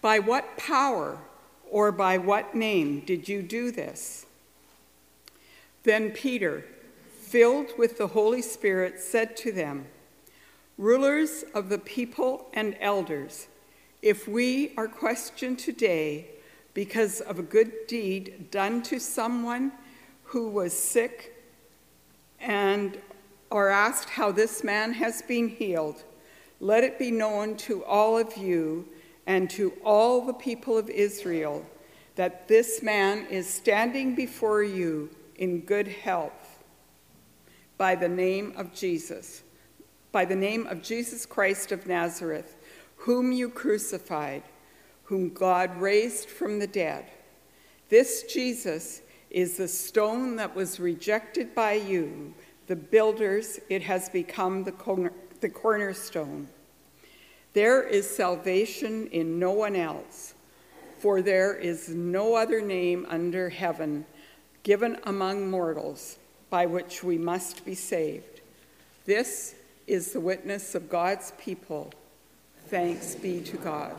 By what power or by what name did you do this?" Then Peter, filled with the Holy Spirit, said to them, "Rulers of the people and elders, if we are questioned today because of a good deed done to someone who was sick and are asked how this man has been healed, let it be known to all of you and to all the people of Israel that this man is standing before you in good health by the name of Jesus Christ of Nazareth, whom you crucified, whom God raised from the dead. This Jesus is the stone that was rejected by you, the builders. It has become the cornerstone. There is salvation in no one else, for there is no other name under heaven given among mortals by which we must be saved. This is the witness of God's people. Thanks be to God."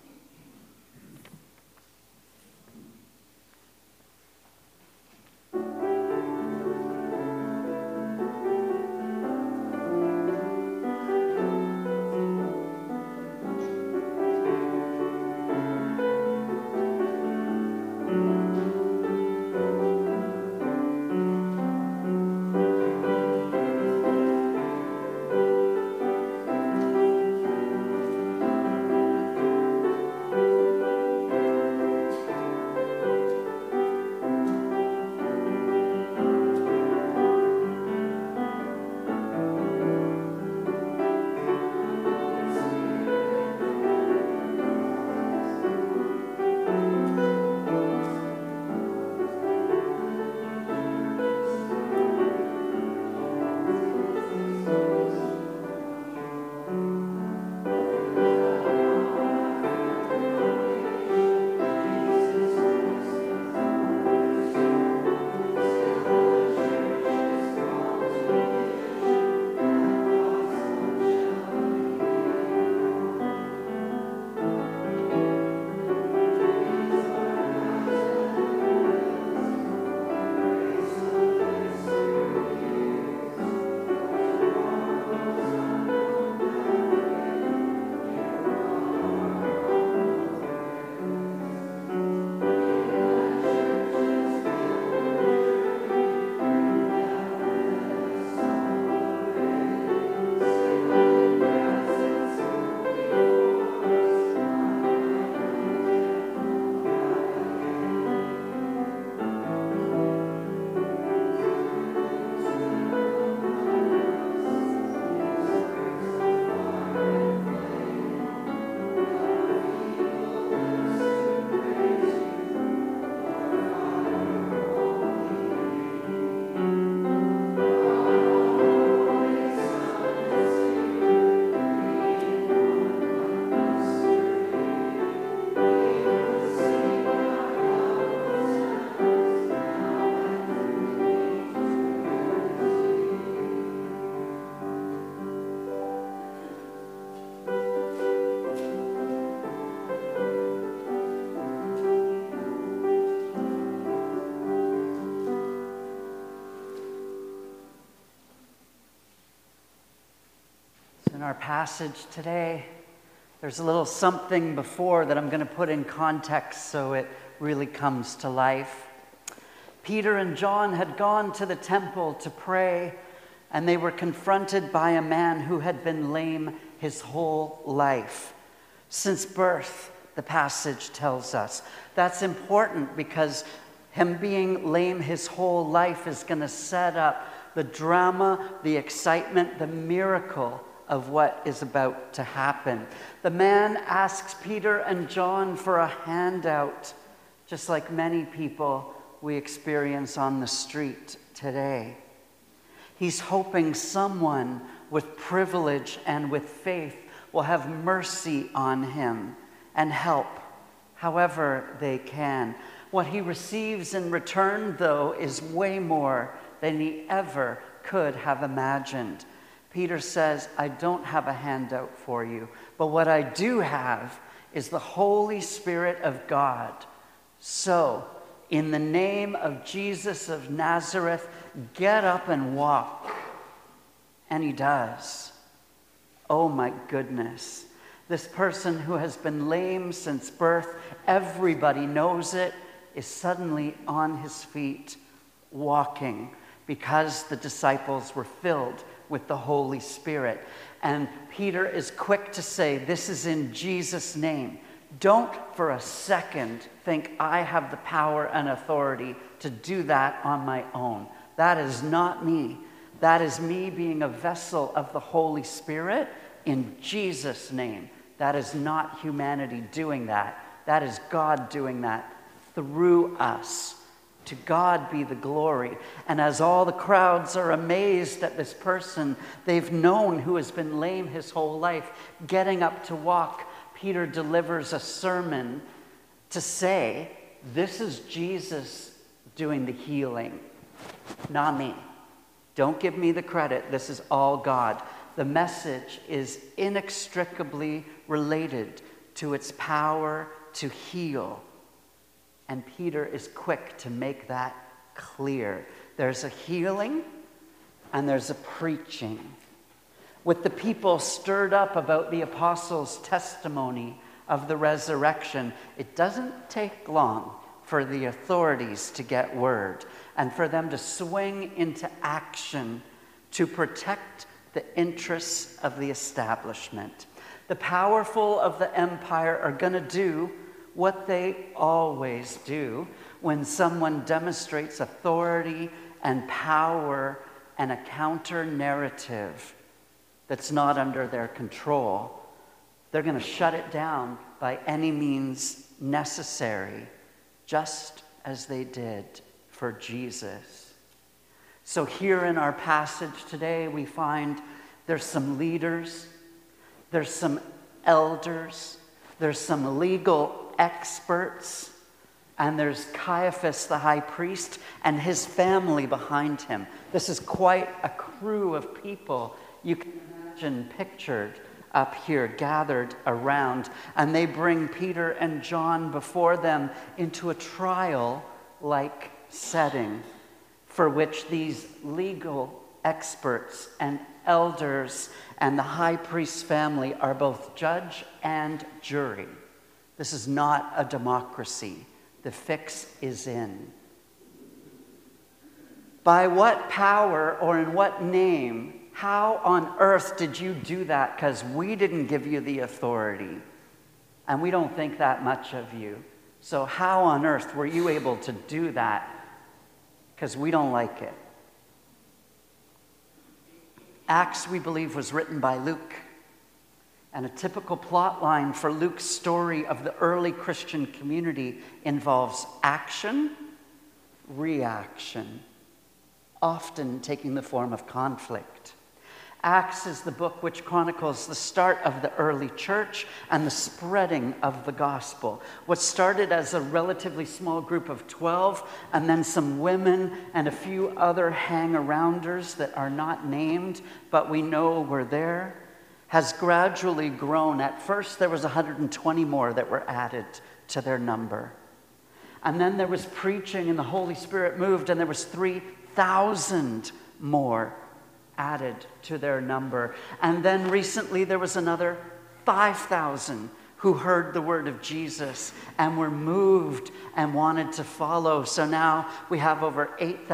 In our passage today, there's a little something before that I'm going to put in context so it really comes to life. Peter and John had gone to the temple to pray, and they were confronted by a man who had been lame his whole life. Since birth, the passage tells us. That's important because him being lame his whole life is going to set up the drama, the excitement, the miracle of what is about to happen. The man asks Peter and John for a handout, just like many people we experience on the street today. He's hoping someone with privilege and with faith will have mercy on him and help however they can. What he receives in return, though, is way more than he ever could have imagined. Peter says, I don't have a handout for you, but what I do have is the Holy Spirit of God. So, in the name of Jesus of Nazareth, get up and walk. And he does. Oh my goodness. This person who has been lame since birth, everybody knows it, is suddenly on his feet, walking, because the disciples were filled with the Holy Spirit. And Peter is quick to say, this is in Jesus' name. Don't for a second think I have the power and authority to do that on my own. That is not me. That is me being a vessel of the Holy Spirit in Jesus' name. That is not humanity doing that. That is God doing that through us. To God be the glory. And as all the crowds are amazed at this person they've known who has been lame his whole life, getting up to walk, Peter delivers a sermon to say, this is Jesus doing the healing, not me. Don't give me the credit. This is all God. The message is inextricably related to its power to heal. And Peter is quick to make that clear. There's a healing and there's a preaching. With the people stirred up about the apostles' testimony of the resurrection, it doesn't take long for the authorities to get word and for them to swing into action to protect the interests of the establishment. The powerful of the empire are going to do what they always do when someone demonstrates authority and power and a counter-narrative that's not under their control. They're going to shut it down by any means necessary, just as they did for Jesus. So here in our passage today, we find there's some leaders, there's some elders, there's some legal experts, and there's Caiaphas the high priest and his family behind him. This is quite a crew of people you can imagine pictured up here, gathered around, and they bring Peter and John before them into a trial-like setting for which these legal experts and elders and the high priest's family are both judge and jury. This is not a democracy. The fix is in. By what power or in what name, how on earth did you do that? Because we didn't give you the authority. And we don't think that much of you. So how on earth were you able to do that? Because we don't like it. Acts, we believe, was written by Luke. And a typical plot line for Luke's story of the early Christian community involves action, reaction, often taking the form of conflict. Acts is the book which chronicles the start of the early church and the spreading of the gospel. What started as a relatively small group of 12, and then some women and a few other hang-arounders that are not named, but we know were there, has gradually grown. At first, there was 120 more that were added to their number. And then there was preaching, and the Holy Spirit moved, and there was 3,000 more added to their number. And then recently, there was another 5,000 who heard the word of Jesus and were moved and wanted to follow. So now we have over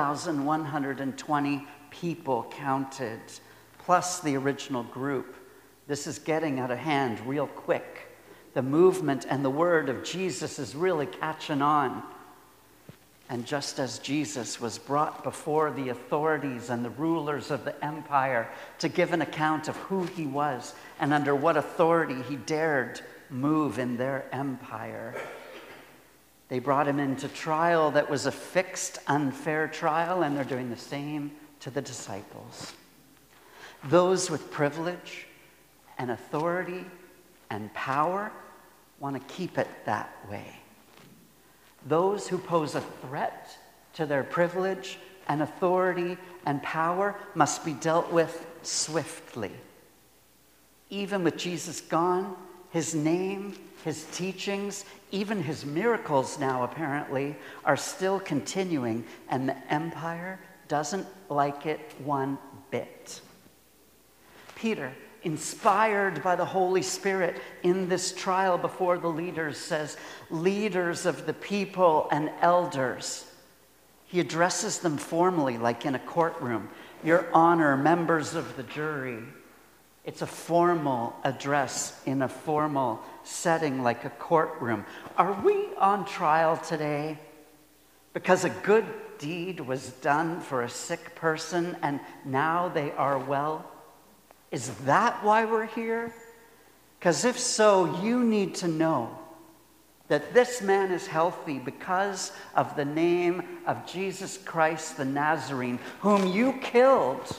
8,120 people counted, plus the original group. This is getting out of hand real quick. The movement and the word of Jesus is really catching on. And just as Jesus was brought before the authorities and the rulers of the empire to give an account of who he was and under what authority he dared move in their empire, they brought him into trial that was a fixed, unfair trial, and they're doing the same to the disciples. Those with privilege and authority and power want to keep it that way. Those who pose a threat to their privilege and authority and power must be dealt with swiftly. Even with Jesus gone his name, his teachings, even his miracles now apparently are still continuing, and the empire doesn't like it one bit. Peter, inspired by the Holy Spirit in this trial before the leaders, says, leaders of the people and elders. He addresses them formally, like in a courtroom. Your Honor, members of the jury. It's a formal address in a formal setting like a courtroom. Are we on trial today because a good deed was done for a sick person and now they are well? Is that why we're here? Because if so, you need to know that this man is healthy because of the name of Jesus Christ the Nazarene, whom you killed.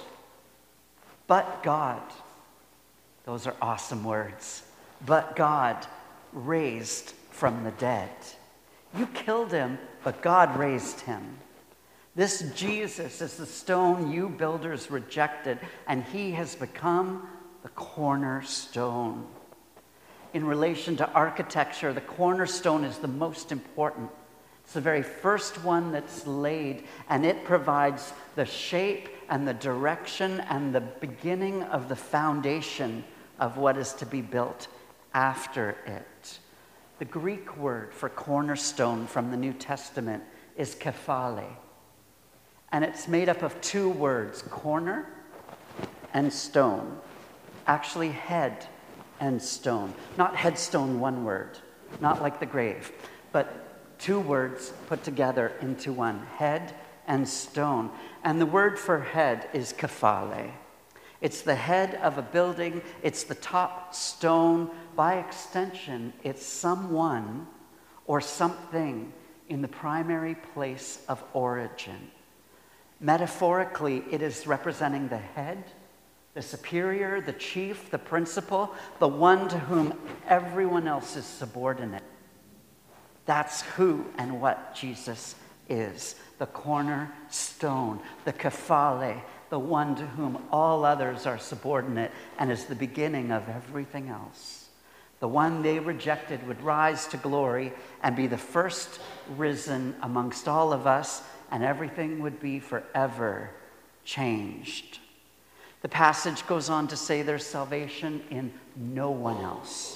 But God, those are awesome words, but God raised from the dead. You killed him, but God raised him. This Jesus is the stone you builders rejected, and he has become the cornerstone. In relation to architecture, the cornerstone is the most important. It's the very first one that's laid, and it provides the shape and the direction and the beginning of the foundation of what is to be built after it. The Greek word for cornerstone from the New Testament is kephale. And it's made up of two words, corner and stone. Actually, head and stone. Not headstone, one word. Not like the grave. But two words put together into one. Head and stone. And the word for head is kephale. It's the head of a building. It's the top stone. By extension, it's someone or something in the primary place of origin. Metaphorically, it is representing the head, the superior, the chief, the principal, the one to whom everyone else is subordinate. That's who and what Jesus is. The cornerstone, the kephale, the one to whom all others are subordinate and is the beginning of everything else. The one they rejected would rise to glory and be the first risen amongst all of us, and everything would be forever changed. The passage goes on to say there's salvation in no one else.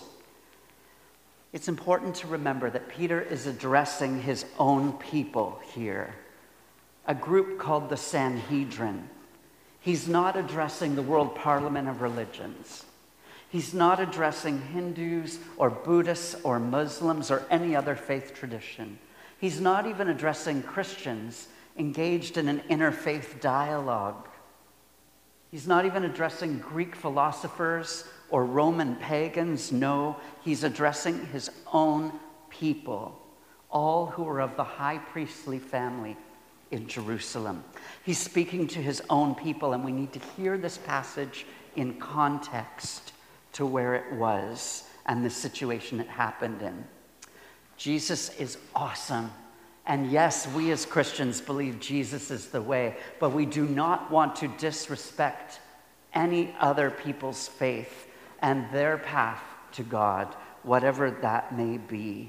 It's important to remember that Peter is addressing his own people here, a group called the Sanhedrin. He's not addressing the World Parliament of Religions. He's not addressing Hindus or Buddhists or Muslims or any other faith tradition. He's not even addressing Christians engaged in an interfaith dialogue. He's not even addressing Greek philosophers or Roman pagans. No, he's addressing his own people, all who are of the high priestly family in Jerusalem. He's speaking to his own people, and we need to hear this passage in context to where it was and the situation it happened in. Jesus is awesome. And yes, we as Christians believe Jesus is the way, but we do not want to disrespect any other people's faith and their path to God, whatever that may be.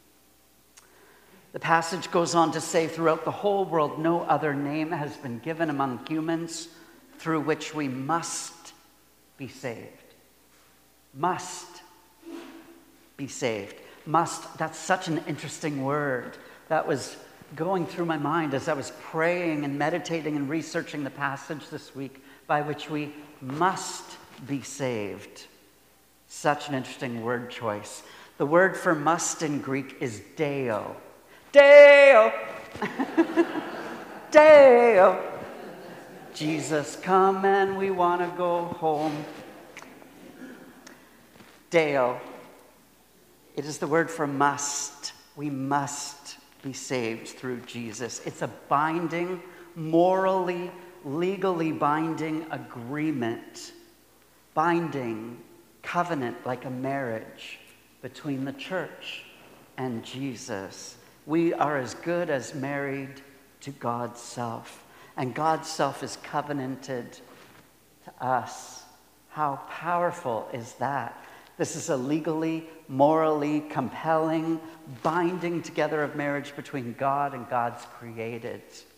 The passage goes on to say, throughout the whole world, no other name has been given among humans through which we must be saved. Must be saved. Must, that's such an interesting word. That was going through my mind as I was praying and meditating and researching the passage this week, by which we must be saved. Such an interesting word choice. The word for must in Greek is deo. Deo! Deo! Jesus, come and we want to go home. Deo. It is the word for must. We must be saved through Jesus. It's a binding, morally, legally binding agreement. Binding covenant like a marriage between the church and Jesus. We are as good as married to God's self. And God's self is covenanted to us. How powerful is that? This is a legally, morally compelling binding together of marriage between God and God's created.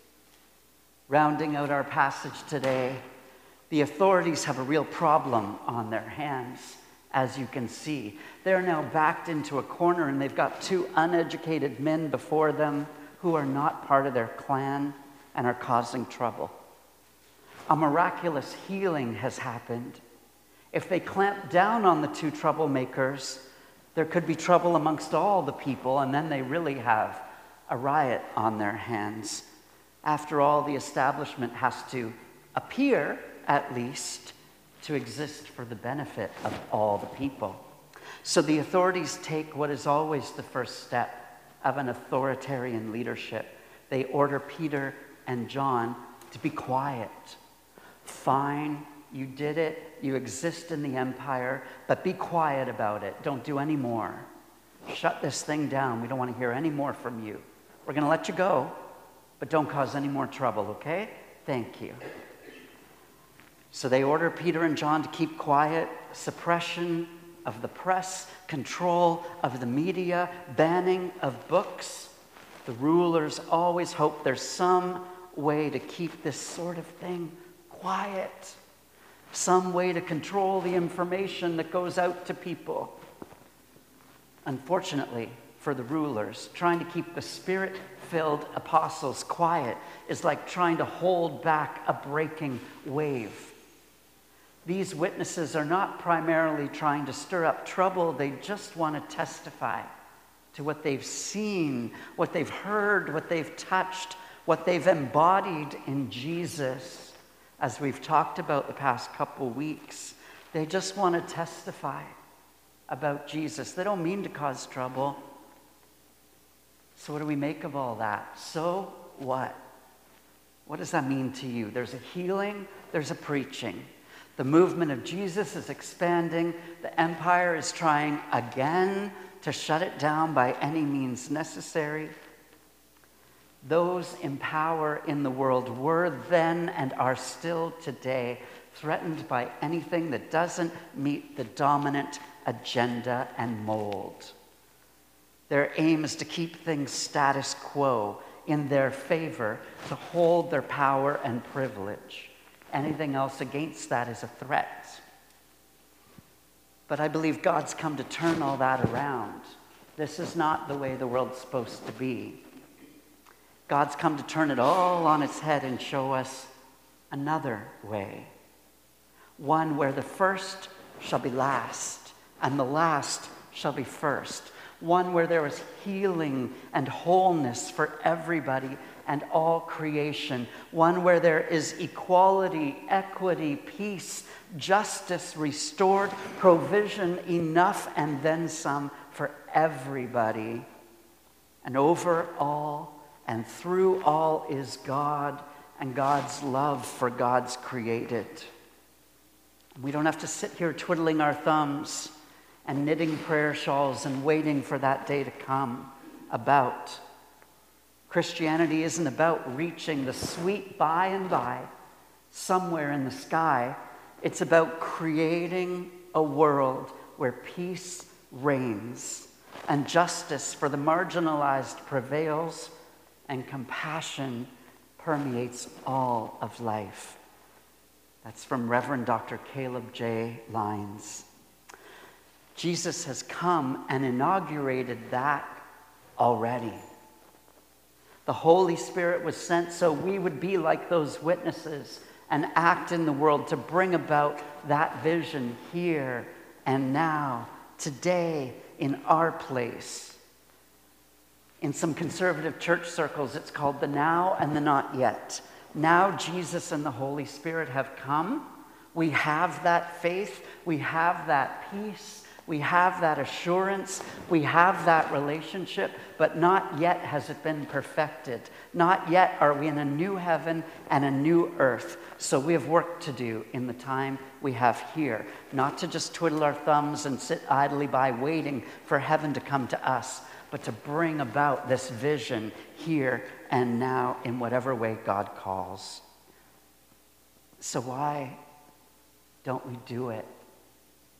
Rounding out our passage today, the authorities have a real problem on their hands, as you can see. They're now backed into a corner, and they've got two uneducated men before them who are not part of their clan and are causing trouble. A miraculous healing has happened. If they clamp down on the two troublemakers, there could be trouble amongst all the people, and then they really have a riot on their hands. After all, the establishment has to appear, at least, to exist for the benefit of all the people. So the authorities take what is always the first step of an authoritarian leadership. They order Peter and John to be quiet. Fine, you did it, you exist in the empire, but be quiet about it. Don't do any more. Shut this thing down. We don't want to hear any more from you. We're going to let you go, but don't cause any more trouble, okay? Thank you. So they order Peter and John to keep quiet. Suppression of the press, control of the media, banning of books. The rulers always hope there's some way to keep this sort of thing quiet. Some way to control the information that goes out to people. Unfortunately for the rulers, trying to keep the Spirit-filled apostles quiet is like trying to hold back a breaking wave. These witnesses are not primarily trying to stir up trouble. They just want to testify to what they've seen, what they've heard, what they've touched, what they've embodied in Jesus. As we've talked about the past couple weeks, they just want to testify about Jesus. They don't mean to cause trouble. So what do we make of all that? So what? What does that mean to you? There's a healing, there's a preaching. The movement of Jesus is expanding. The empire is trying again to shut it down by any means necessary. Those in power in the world were then and are still today threatened by anything that doesn't meet the dominant agenda and mold. Their aim is to keep things status quo in their favor, to hold their power and privilege. Anything else against that is a threat. But I believe God's come to turn all that around. This is not the way the world's supposed to be. God's come to turn it all on its head and show us another way. One where the first shall be last, and the last shall be first. One where there is healing and wholeness for everybody and all creation. One where there is equality, equity, peace, justice restored, provision enough and then some for everybody. And over all and through all is God and God's love for God's created. We don't have to sit here twiddling our thumbs and knitting prayer shawls and waiting for that day to come about. Christianity isn't about reaching the sweet by and by somewhere in the sky. It's about creating a world where peace reigns and justice for the marginalized prevails and compassion permeates all of life. That's from Reverend Dr. Caleb J. Lyons. Jesus has come and inaugurated that already. The Holy Spirit was sent so we would be like those witnesses and act in the world to bring about that vision here and now, today, in our place. In some conservative church circles, it's called the now and the not yet. Now Jesus and the Holy Spirit have come. We have that faith. We have that peace. We have that assurance. We have that relationship, but not yet has it been perfected. Not yet are we in a new heaven and a new earth. So we have work to do in the time we have here. Not to just twiddle our thumbs and sit idly by waiting for heaven to come to us, but to bring about this vision here and now in whatever way God calls. So why don't we do it?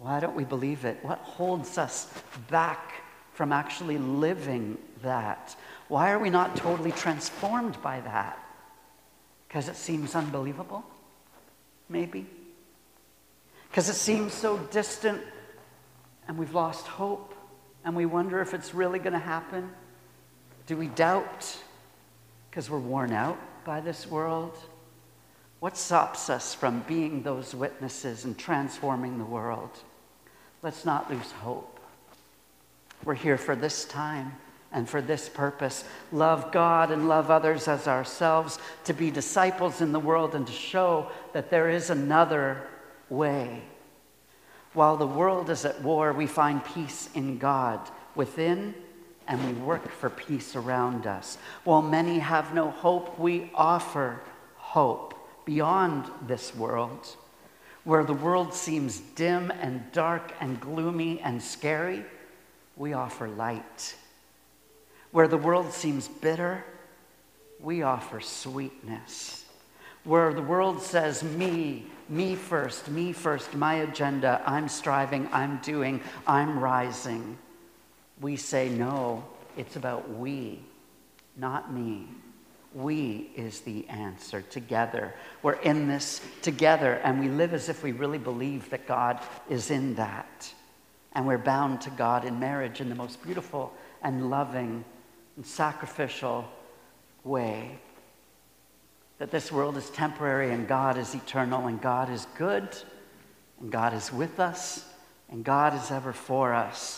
Why don't we believe it? What holds us back from actually living that? Why are we not totally transformed by that? Because it seems unbelievable? Maybe? Because it seems so distant and we've lost hope and we wonder if it's really going to happen? Do we doubt because we're worn out by this world? What stops us from being those witnesses and transforming the world? Let's not lose hope. We're here for this time and for this purpose. Love God and love others as ourselves, to be disciples in the world and to show that there is another way. While the world is at war, we find peace in God within, and we work for peace around us. While many have no hope, we offer hope beyond this world. Where the world seems dim and dark and gloomy and scary, we offer light. Where the world seems bitter, we offer sweetness. Where the world says, me first, my agenda, I'm striving, I'm doing, I'm rising, we say, no, it's about we, not me. We is the answer. Together. We're in this together, and we live as if we really believe that God is in that. And we're bound to God in marriage in the most beautiful and loving and sacrificial way. That this world is temporary and God is eternal, and God is good, and God is with us, and God is ever for us.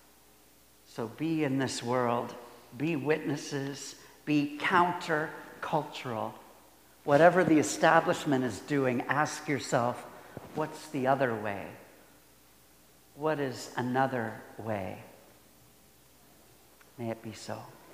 So be in this world, be witnesses, be counter-cultural. Whatever the establishment is doing, ask yourself, what's the other way? What is another way? May it be so.